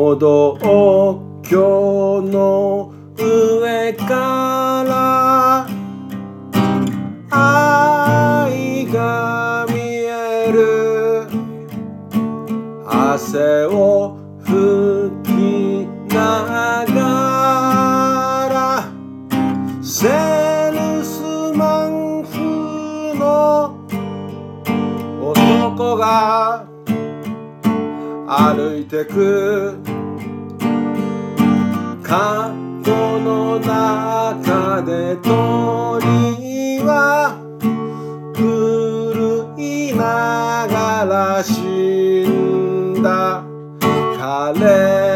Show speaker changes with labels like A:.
A: 歩道橋の上から愛が見える。汗を拭きながらセールスマン風の男が歩いてく。カゴの中で鳥は震いながら死んだ。彼